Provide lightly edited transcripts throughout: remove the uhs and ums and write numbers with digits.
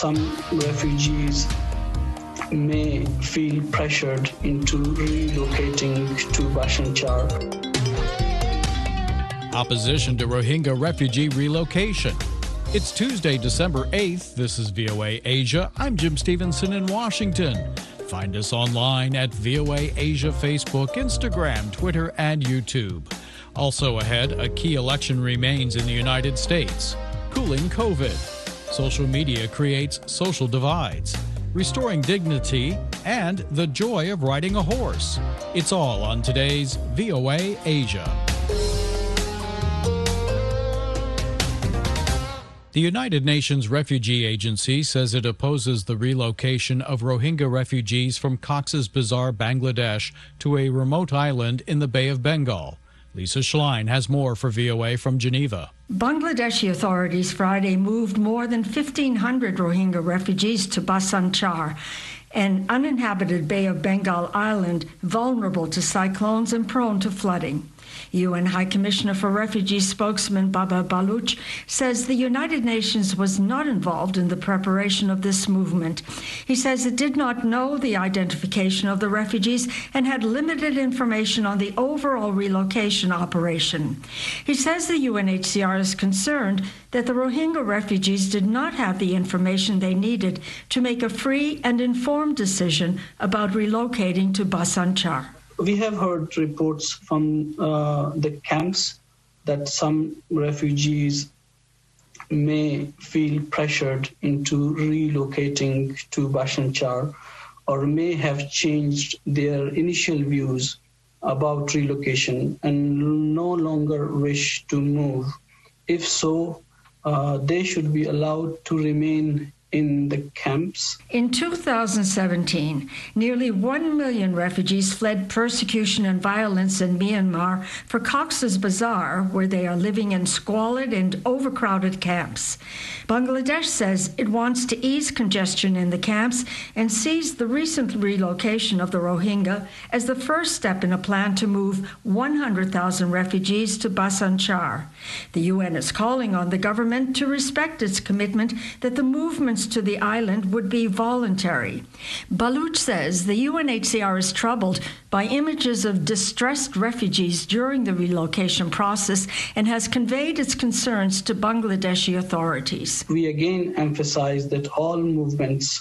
some refugees may feel pressured into relocating to Bhasan Char. Opposition to Rohingya refugee relocation. It's Tuesday, December 8th. This is VOA Asia. I'm Jim Stevenson in Washington. Find us online at VOA Asia Facebook, Instagram, Twitter, and YouTube. Also ahead, a key election remains in the United States. Cooling COVID. Social media creates social divides. Restoring dignity, and the joy of riding a horse. It's all on today's VOA Asia. The United Nations Refugee Agency says it opposes the relocation of Rohingya refugees from Cox's Bazar, Bangladesh, to a remote island in the Bay of Bengal. Lisa Schlein has more for VOA from Geneva. Bangladeshi authorities Friday moved more than 1,500 Rohingya refugees to Bhasan Char, an uninhabited Bay of Bengal island vulnerable to cyclones and prone to flooding. UN High Commissioner for Refugees spokesman Baba Baloch says the United Nations was not involved in the preparation of this movement. He says it did not know the identification of the refugees and had limited information on the overall relocation operation. He says the UNHCR is concerned that the Rohingya refugees did not have the information they needed to make a free and informed decision about relocating to Bhasan Char. We have heard reports from the camps that some refugees may feel pressured into relocating to Bhasan Char or may have changed their initial views about relocation and no longer wish to move. If so, they should be allowed to remain in the camps. In 2017, nearly 1 million refugees fled persecution and violence in Myanmar for Cox's Bazar, where they are living in squalid and overcrowded camps. Bangladesh says it wants to ease congestion in the camps and sees the recent relocation of the Rohingya as the first step in a plan to move 100,000 refugees to Bhasan Char. The UN is calling on the government to respect its commitment that the movements to the island would be voluntary. Baloch says the UNHCR is troubled by images of distressed refugees during the relocation process and has conveyed its concerns to Bangladeshi authorities. We again emphasize that all movements,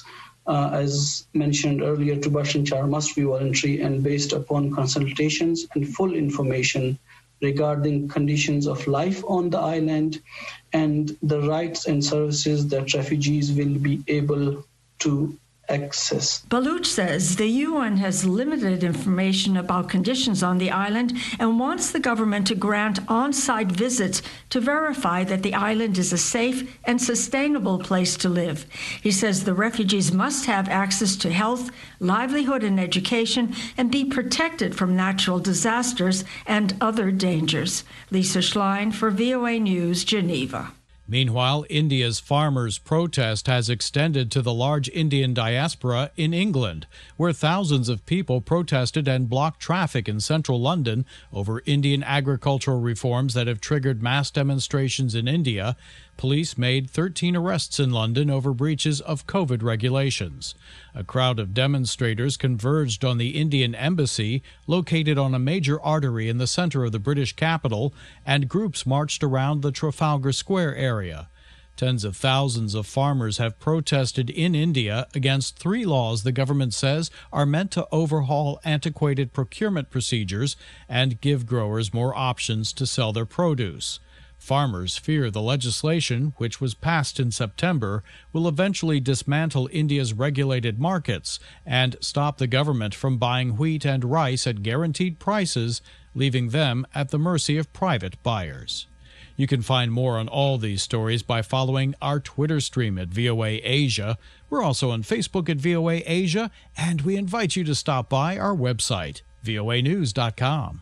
as mentioned earlier, to Bhasan Char must be voluntary and based upon consultations and full information regarding conditions of life on the island and the rights and services that refugees will be able to access. Baloch says the UN has limited information about conditions on the island and wants the government to grant on-site visits to verify that the island is a safe and sustainable place to live. He says the refugees must have access to health, livelihood, and education and be protected from natural disasters and other dangers. Lisa Schlein for VOA News, Geneva. Meanwhile, India's farmers' protest has extended to the large Indian diaspora in England, where thousands of people protested and blocked traffic in central London over Indian agricultural reforms that have triggered mass demonstrations in India. Police made 13 arrests in London over breaches of COVID regulations. A crowd of demonstrators converged on the Indian embassy, located on a major artery in the center of the British capital, and groups marched around the Trafalgar Square area. Tens of thousands of farmers have protested in India against 3 laws the government says are meant to overhaul antiquated procurement procedures and give growers more options to sell their produce. Farmers fear the legislation, which was passed in September, will eventually dismantle India's regulated markets and stop the government from buying wheat and rice at guaranteed prices, leaving them at the mercy of private buyers. You can find more on all these stories by following our Twitter stream at VOA Asia. We're also on Facebook at VOA Asia, and we invite you to stop by our website, voanews.com.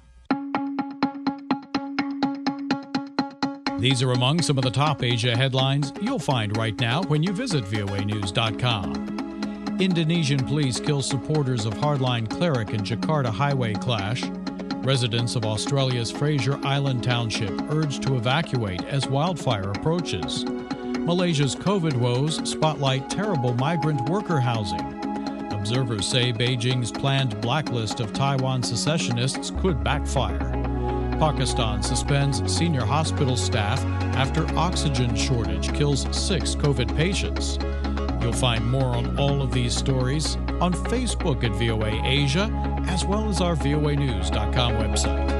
These are among some of the top Asia headlines you'll find right now when you visit voanews.com. Indonesian police kill supporters of hardline cleric in Jakarta highway clash. Residents of Australia's Fraser Island Township urged to evacuate as wildfire approaches. Malaysia's COVID woes spotlight terrible migrant worker housing. Observers say Beijing's planned blacklist of Taiwan secessionists could backfire. Pakistan suspends senior hospital staff after oxygen shortage kills 6 COVID patients. You'll find more on all of these stories on Facebook at VOA Asia, as well as our voanews.com website.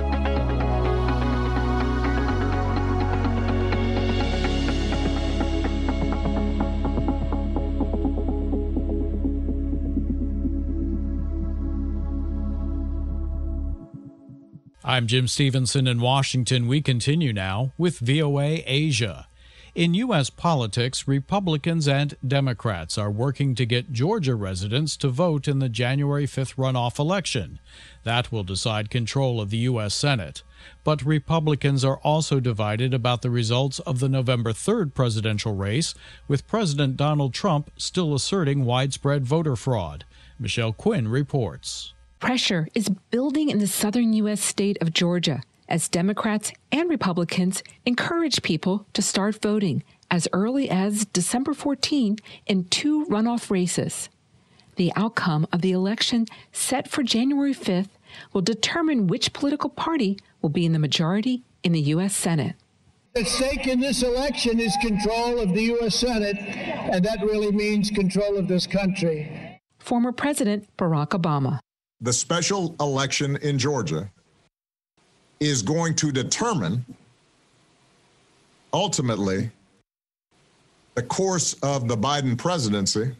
I'm Jim Stevenson in Washington. We continue now with VOA Asia. In U.S. politics, Republicans and Democrats are working to get Georgia residents to vote in the January 5th runoff election. That will decide control of the U.S. Senate. But Republicans are also divided about the results of the November 3rd presidential race, with President Donald Trump still asserting widespread voter fraud. Michelle Quinn reports. Pressure is building in the southern U.S. state of Georgia as Democrats and Republicans encourage people to start voting as early as December 14 in 2 runoff races. The outcome of the election set for January 5th will determine which political party will be in the majority in the U.S. Senate. At stake in this election is control of the U.S. Senate, and that really means control of this country. Former President Barack Obama. The special election in Georgia is going to determine, ultimately, the course of the Biden presidency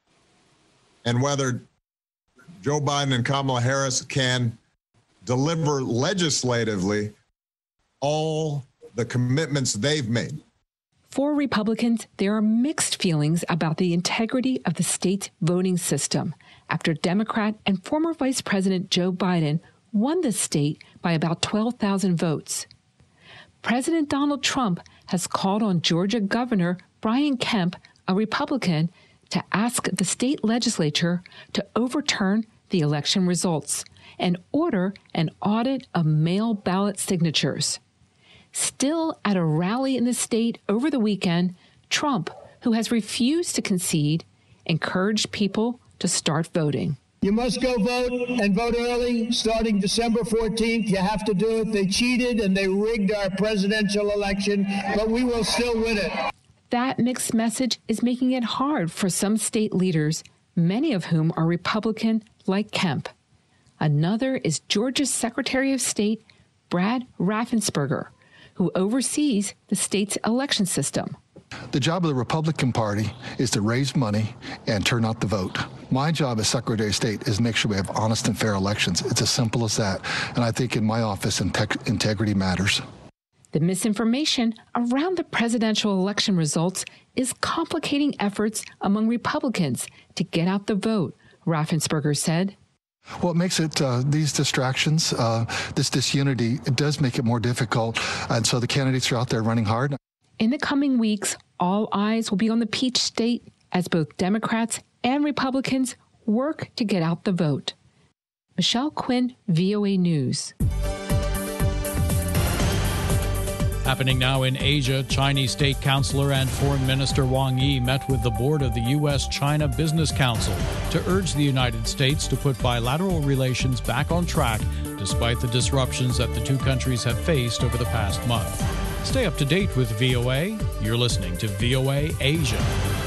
and whether Joe Biden and Kamala Harris can deliver legislatively all the commitments they've made. For Republicans, there are mixed feelings about the integrity of the state's voting system after Democrat and former Vice President Joe Biden won the state by about 12,000 votes. President Donald Trump has called on Georgia Governor Brian Kemp, a Republican, to ask the state legislature to overturn the election results and order an audit of mail ballot signatures. Still at a rally in the state over the weekend, Trump, who has refused to concede, encouraged people to start voting. You must go vote and vote early, starting December 14th. You have to do it. They cheated and they rigged our presidential election, but we will still win it. That mixed message is making it hard for some state leaders, many of whom are Republican, like Kemp. Another is Georgia's Secretary of State, Brad Raffensperger, who oversees the state's election system. The job of the Republican Party is to raise money and turn out the vote. My job as Secretary of State is to make sure we have honest and fair elections. It's as simple as that. And I think in my office, integrity matters. The misinformation around the presidential election results is complicating efforts among Republicans to get out the vote, Raffensperger said. Well, it makes it, these distractions, this disunity, it does make it more difficult. And so the candidates are out there running hard. In the coming weeks, all eyes will be on the Peach State as both Democrats and Republicans work to get out the vote. Michelle Quinn, VOA News. Happening now in Asia, Chinese State Councilor and Foreign Minister Wang Yi met with the board of the U.S.-China Business Council to urge the United States to put bilateral relations back on track despite the disruptions that the two countries have faced over the past month. Stay up to date with VOA. You're listening to VOA Asia.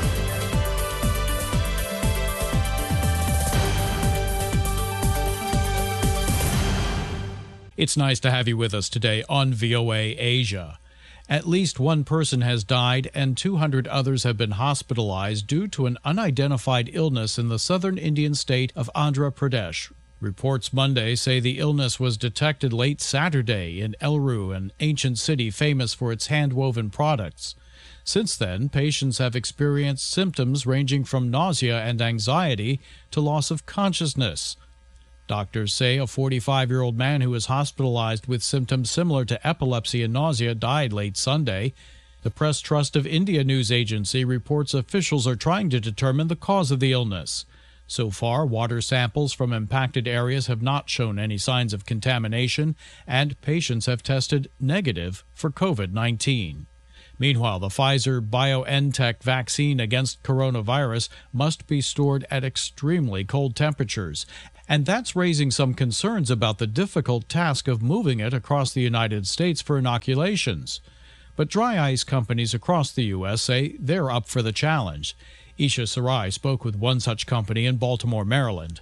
It's nice to have you with us today on VOA Asia. At least one person has died and 200 others have been hospitalized due to an unidentified illness in the southern Indian state of Andhra Pradesh. Reports Monday say the illness was detected late Saturday in Eluru, an ancient city famous for its hand-woven products. Since then, patients have experienced symptoms ranging from nausea and anxiety to loss of consciousness. Doctors say a 45-year-old man who was hospitalized with symptoms similar to epilepsy and nausea died late Sunday. The Press Trust of India news agency reports officials are trying to determine the cause of the illness. So far, water samples from impacted areas have not shown any signs of contamination, and patients have tested negative for COVID-19. Meanwhile, the Pfizer-BioNTech vaccine against coronavirus must be stored at extremely cold temperatures, and that's raising some concerns about the difficult task of moving it across the United States for inoculations. But dry ice companies across the U.S. say they're up for the challenge. Isha Sarai spoke with one such company in Baltimore, Maryland.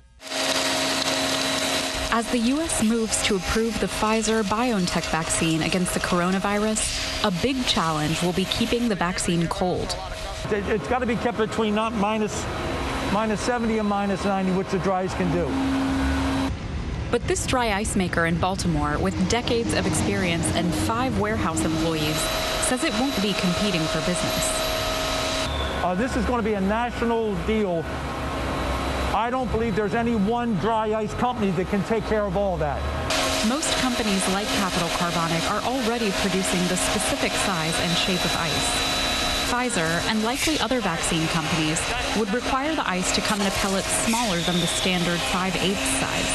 As the U.S. moves to approve the Pfizer-BioNTech vaccine against the coronavirus, a big challenge will be keeping the vaccine cold. It's got to be kept between not minus 70 and minus 90, which the dry ice can do. But this dry ice maker in Baltimore, with decades of experience and 5 warehouse employees, says it won't be competing for business. This is going to be a national deal. I don't believe there's any one dry ice company that can take care of all that. Most companies like Capital Carbonic are already producing the specific size and shape of ice. Pfizer and likely other vaccine companies would require the ice to come in a pellet smaller than the standard 5/8 size.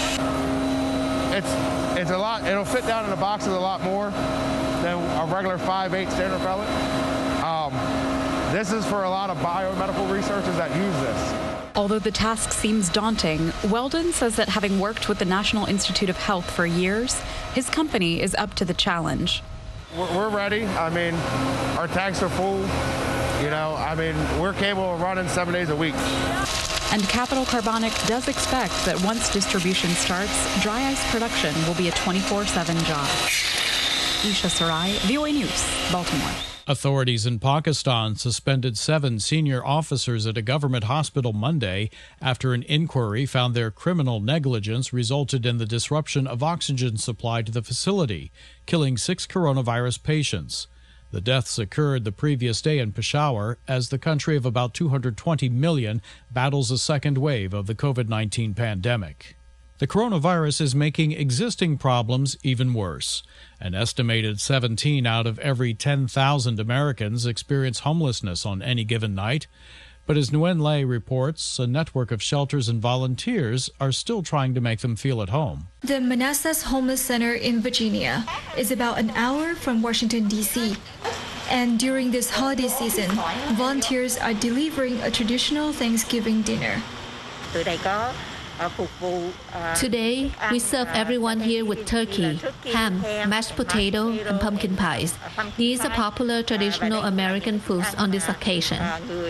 It's a lot. It'll fit down in the boxes a lot more than a regular 5/8 standard pellet. This is for a lot of biomedical researchers that use this. Although the task seems daunting, Weldon says that having worked with the National Institute of Health for years, his company is up to the challenge. We're ready. I mean, our tanks are full. We're capable of running 7 days a week. And Capital Carbonic does expect that once distribution starts, dry ice production will be a 24/7 job. Isha Sarai, VOA News, Baltimore. Authorities in Pakistan suspended 7 senior officers at a government hospital Monday after an inquiry found their criminal negligence resulted in the disruption of oxygen supply to the facility, killing 6 coronavirus patients. The deaths occurred the previous day in Peshawar as the country of about 220 million battles a second wave of the COVID-19 pandemic. The coronavirus is making existing problems even worse. An estimated 17 out of every 10,000 Americans experience homelessness on any given night. But as Nguyen Le reports, a network of shelters and volunteers are still trying to make them feel at home. The Manassas Homeless Center in Virginia is about an hour from Washington, D.C. And during this holiday season, volunteers are delivering a traditional Thanksgiving dinner. Today, we serve everyone here with turkey, ham, mashed potato, and pumpkin pies. These are popular traditional American foods on this occasion.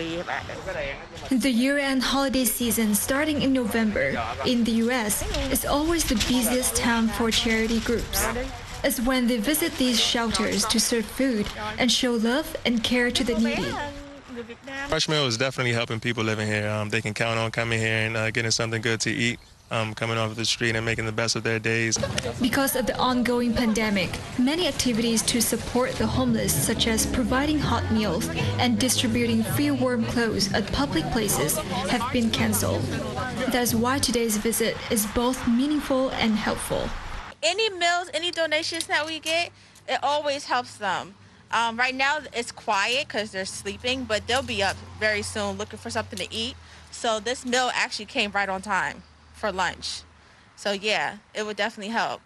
The year-end holiday season starting in November in the U.S. is always the busiest time for charity groups. It's when they visit these shelters to serve food and show love and care to the needy. Fresh Meal is definitely helping people living here. They can count on coming here and getting something good to eat, coming off the street and making the best of their days. Because of the ongoing pandemic, many activities to support the homeless, such as providing hot meals and distributing free warm clothes at public places, have been canceled. That's why today's visit is both meaningful and helpful. Any meals, any donations that we get, it always helps them. Right now it's quiet because they're sleeping, but they'll be up very soon looking for something to eat. So this meal actually came right on time for lunch. So yeah, it would definitely help.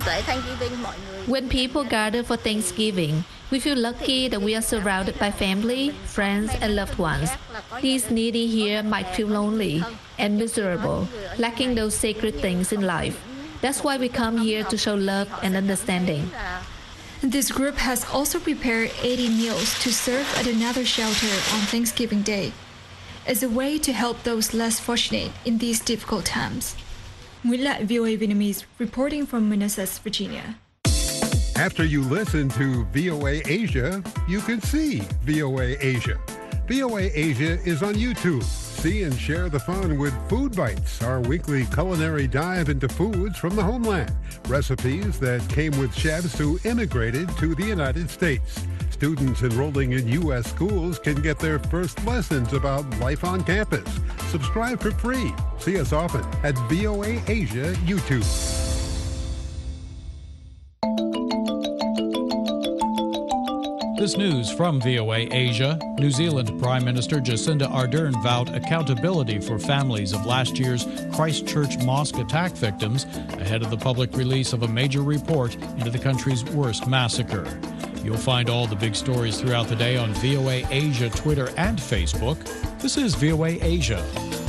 When people gather for Thanksgiving, we feel lucky that we are surrounded by family, friends, and loved ones. These needy here might feel lonely and miserable, lacking those sacred things in life. That's why we come here to show love and understanding. This group has also prepared 80 meals to serve at another shelter on Thanksgiving Day as a way to help those less fortunate in these difficult times. Nguyen Le, VOA Vietnamese, reporting from Manassas, Virginia. After you listen to VOA Asia, you can see VOA Asia. VOA Asia is on YouTube. See and share the fun with Food Bites, our weekly culinary dive into foods from the homeland. Recipes that came with chefs who immigrated to the United States. Students enrolling in U.S. schools can get their first lessons about life on campus. Subscribe for free. See us often at VOA Asia YouTube. This news from VOA Asia. New Zealand Prime Minister Jacinda Ardern vowed accountability for families of last year's Christchurch mosque attack victims ahead of the public release of a major report into the country's worst massacre. You'll find all the big stories throughout the day on VOA Asia, Twitter, and Facebook. This is VOA Asia.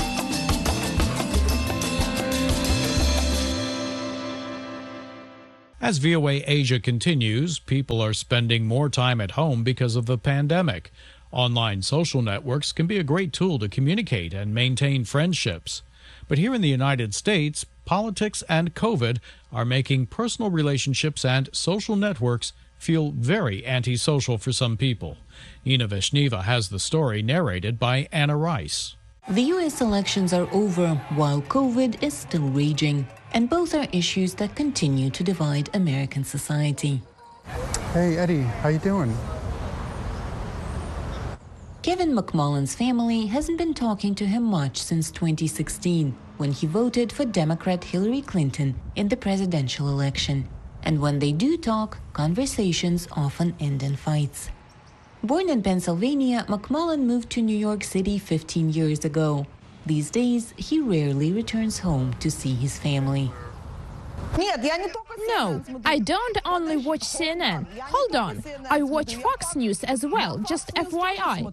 As VOA Asia continues, people are spending more time at home because of the pandemic. Online social networks can be a great tool to communicate and maintain friendships. But here in the United States, politics and COVID are making personal relationships and social networks feel very antisocial for some people. Ina Veshneva has the story narrated by Anna Rice. The U.S. elections are over while COVID is still raging, and both are issues that continue to divide American society. Hey, Eddie, how you doing? Kevin McMullen's family hasn't been talking to him much since 2016, when he voted for Democrat Hillary Clinton in the presidential election. And when they do talk, conversations often end in fights. Born in Pennsylvania, McMullen moved to New York City 15 years ago. These days, he rarely returns home to see his family. No, I don't only watch CNN. Hold on, I watch Fox News as well, just FYI.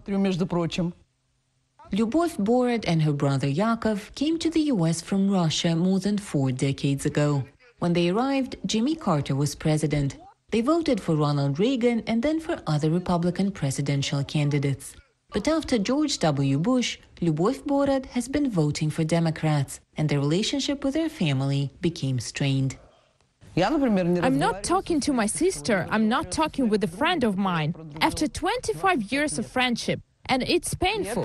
Lyubov Borod and her brother Yakov came to the U.S. from Russia more than 4 decades ago. When they arrived, Jimmy Carter was president. They voted for Ronald Reagan and then for other Republican presidential candidates. But after George W. Bush, Lyubov Borod has been voting for Democrats, and their relationship with her family became strained. I'm not talking to my sister, I'm not talking with a friend of mine. After 25 years of friendship, and it's painful.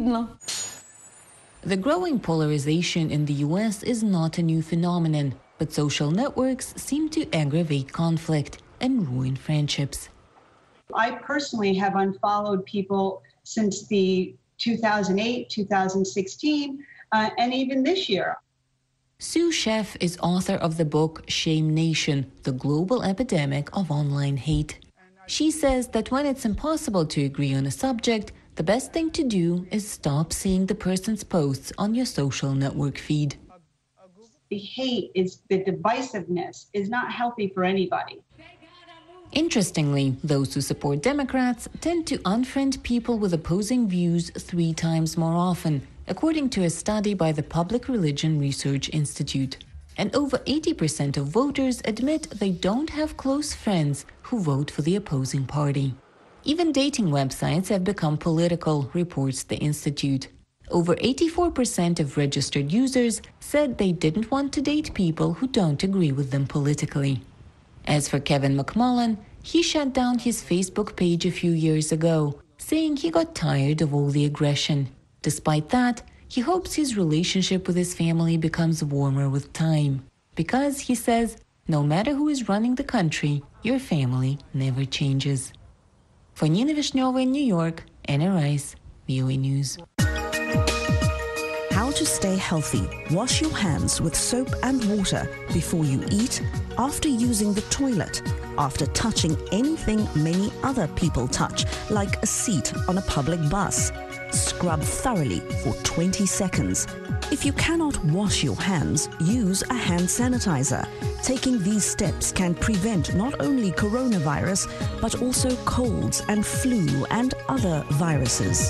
The growing polarization in the U.S. is not a new phenomenon, but social networks seem to aggravate conflict and ruin friendships. I personally have unfollowed people since the 2008, 2016, and even this year. Sue Sheff is author of the book Shame Nation, The Global Epidemic of Online Hate. She says that when it's impossible to agree on a subject, the best thing to do is stop seeing the person's posts on your social network feed. The hate, the divisiveness is not healthy for anybody. Interestingly, those who support Democrats tend to unfriend people with opposing views 3 times more often, according to a study by the Public Religion Research Institute. And over 80% of voters admit they don't have close friends who vote for the opposing party. Even dating websites have become political, reports the Institute. Over 84% of registered users said they didn't want to date people who don't agree with them politically. As for Kevin McMullen, he shut down his Facebook page a few years ago, saying he got tired of all the aggression. Despite that, he hopes his relationship with his family becomes warmer with time. Because, he says, no matter who is running the country, your family never changes. For Nina Vishneva in New York, Anna Rice, VOA News. How to stay healthy. Wash your hands with soap and water before you eat, after using the toilet, after touching anything many other people touch, like a seat on a public bus. Scrub thoroughly for 20 seconds. If you cannot wash your hands, use a hand sanitizer. Taking these steps can prevent not only coronavirus, but also colds and flu and other viruses.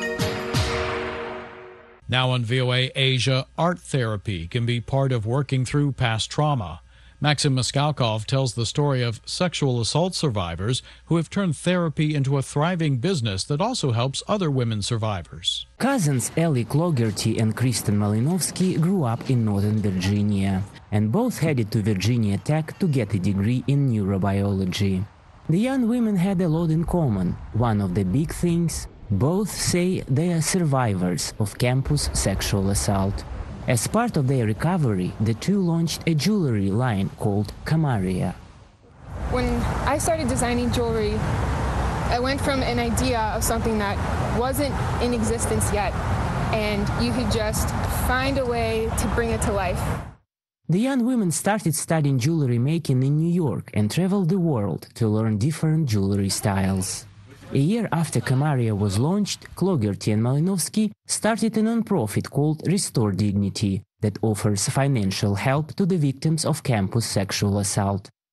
Now on VOA Asia, art therapy can be part of working through past trauma. Maxim Miskalkov tells the story of sexual assault survivors who have turned therapy into a thriving business that also helps other women survivors. Cousins Ellie Clogerty and Kristen Malinovsky grew up in Northern Virginia, and both headed to Virginia Tech to get a degree in neurobiology. The young women had a lot in common. One of the big things: both say they are survivors of campus sexual assault. As part of their recovery, the two launched a jewelry line called Kamaria. When I started designing jewelry, I went from an idea of something that wasn't in existence yet, and you could just find a way to bring it to life. The young women started studying jewelry making in New York and traveled the world to learn different jewelry styles. A year after Kamaria was launched, Clogerty and Malinovsky started a non-profit called Restore Dignity that offers financial help to the victims of campus sexual assault.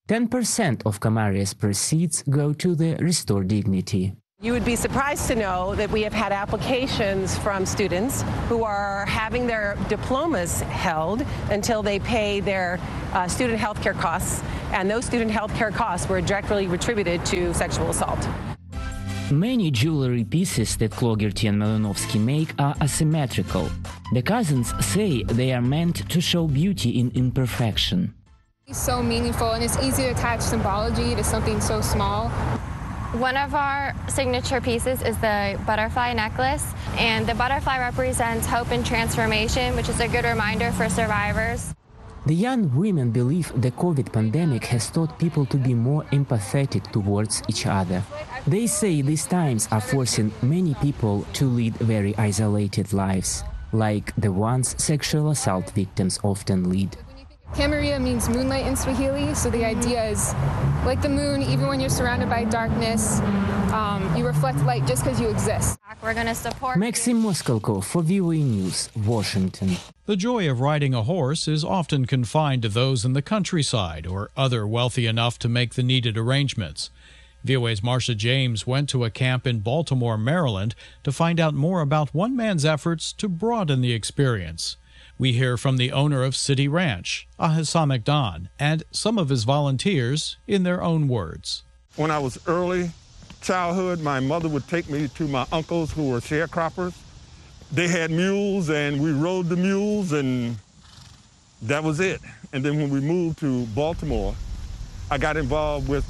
10% of Camaria's proceeds go to the Restore Dignity. You would be surprised to know that we have had applications from students who are having their diplomas held until they pay their student health care costs, and those student health care costs were directly attributed to sexual assault. Many jewelry pieces that Clougherty and Malinovsky make are asymmetrical. The cousins say they are meant to show beauty in imperfection. It's so meaningful, and it's easy to attach symbology to something so small. One of our signature pieces is the butterfly necklace, and the butterfly represents hope and transformation, which is a good reminder for survivors. The young women believe the COVID pandemic has taught people to be more empathetic towards each other. They say these times are forcing many people to lead very isolated lives, like the ones sexual assault victims often lead. Camaria means moonlight in Swahili, so the idea is, like the moon, even when you're surrounded by darkness, you reflect light just because you exist. We're going to support Maxim Moskalko for VOA News, Washington. The joy of riding a horse is often confined to those in the countryside or other wealthy enough to make the needed arrangements. VOA's Marcia James went to a camp in Baltimore, Maryland, to find out more about one man's efforts to broaden the experience. We hear from the owner of City Ranch, Ahissa McDon, and some of his volunteers in their own words. When I was early childhood, my mother would take me to my uncles who were sharecroppers. They had mules, and we rode the mules, and that was it. And then when we moved to Baltimore, I got involved with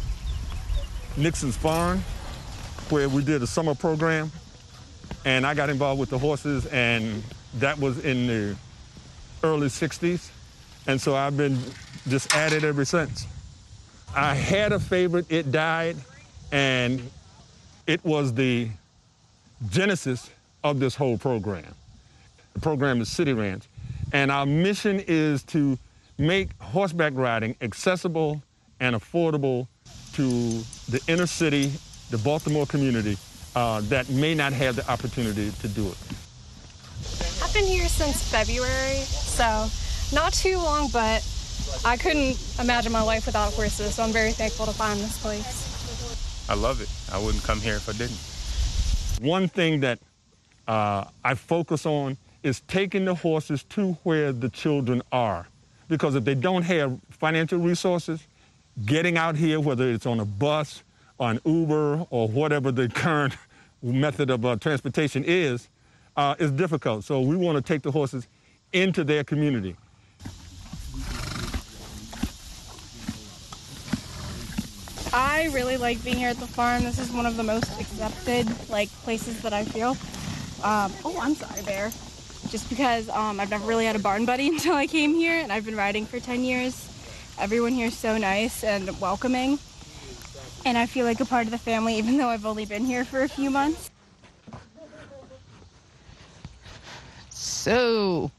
Nixon's Farm, where we did a summer program, and I got involved with the horses, and that was in the early 60s, and so I've been just at it ever since. I had a favorite, it died, and it was the genesis of this whole program. The program is City Ranch, and our mission is to make horseback riding accessible and affordable to the inner city, the Baltimore community, that may not have the opportunity to do it. I've been here since February, so not too long, but I couldn't imagine my life without horses, so I'm very thankful to find this place. I love it. I wouldn't come here if I didn't. One thing that I focus on is taking the horses to where the children are, because if they don't have financial resources, getting out here, whether it's on a bus, on Uber, or whatever the current method of transportation is difficult. So we want to take the horses into their community. I really like being here at the farm. This is one of the most accepted places that I feel. Oh, I'm sorry, Bear. Just because I've never really had a barn buddy until I came here, and I've been riding for 10 years. Everyone here is so nice and welcoming, and I feel like a part of the family, even though I've only been here for a few months. So,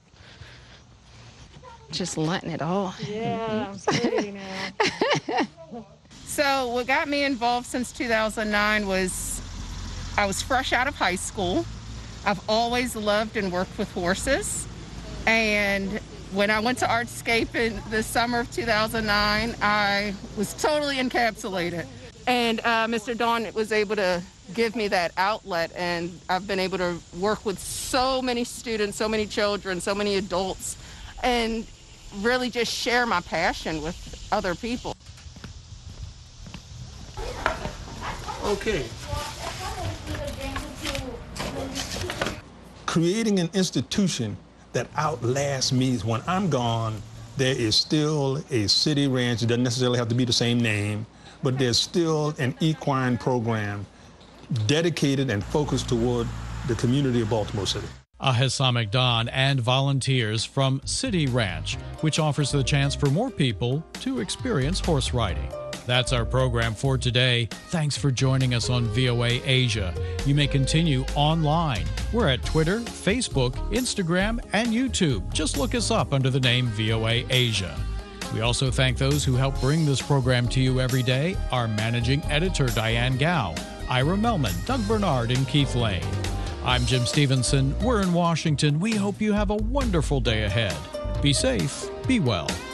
just letting it all. Yeah, I'm ready now. So what got me involved since 2009 was I was fresh out of high school. I've always loved and worked with horses. And when I went to Artscape in the summer of 2009, I was totally encapsulated. And Mr. Don was able to give me that outlet, and I've been able to work with so many students, so many children, so many adults, and really just share my passion with other people. Okay. Creating an institution that outlasts me. When I'm gone, there is still a City Ranch. It doesn't necessarily have to be the same name, but there's still an equine program dedicated and focused toward the community of Baltimore City. Ahissa McDon and volunteers from City Ranch, which offers the chance for more people to experience horse riding. That's our program for today. Thanks for joining us on VOA Asia. You may continue online. We're at Twitter, Facebook, Instagram, and YouTube. Just look us up under the name VOA Asia. We also thank those who help bring this program to you every day. Our managing editor, Diane Gao, Ira Melman, Doug Bernard, and Keith Lane. I'm Jim Stevenson. We're in Washington. We hope you have a wonderful day ahead. Be safe, be well.